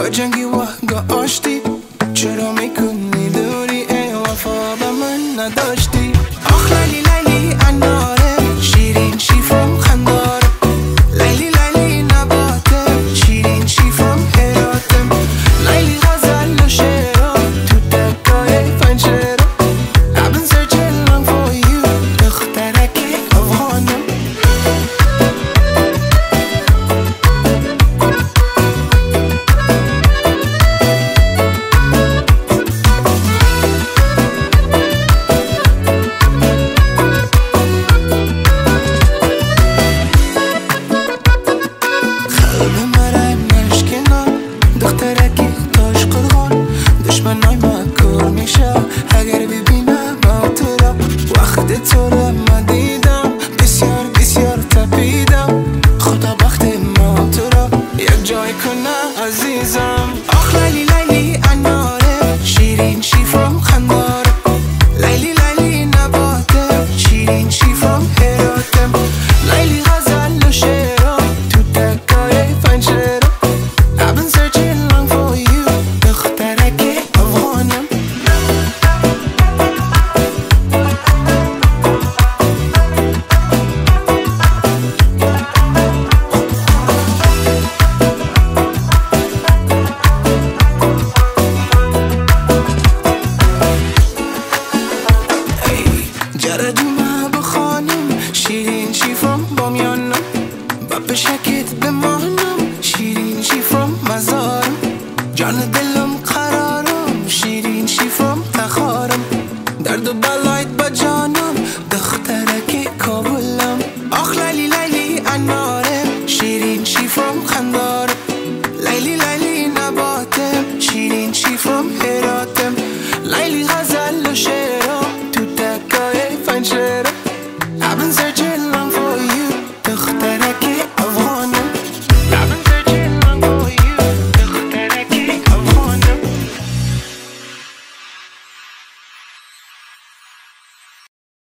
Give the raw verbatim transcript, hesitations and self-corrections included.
گاه جنگی و گاه آشتی، چرا میکنی دوری ای وفا به من نداشتی؟ آخ لیلی لیلی اناره، شیرین شیفم خنداره، لیلی لیلی نباتم، شیرین شیفم هراتم، لیلی غزل و شعرها تو دکای پنجره. I've been searching long for you، دخترک افغانم. دخترکی تاش قرغان، دشمنای ما کور میشه اگر ببینم با تو را. وقت تو را من دیدم، بسیار بسیار تپیدم، خدا بخت ما تو را یک جای کنه عزیزم. آخ لیلی لیلی اناره، شیرین شیفم خنداره، لیلی لیلی نباتم، شیرین شیفم هراتم، لیلی غزل و شعرها تو دکای پنجره. I've been searching long for you، دخترک افغانم. جردومه بخوانم، شیرین شیفم بامیانم، با بشکت بمانم، شیرین شیفم مزارم، جان دلم قرارم، شیرین شیفم تخارم، درد و بلایت با جانم، دخترک کابلم. آخ لیلی لیلی اناره، شیرین شیفم خنداره، لیلی لیلی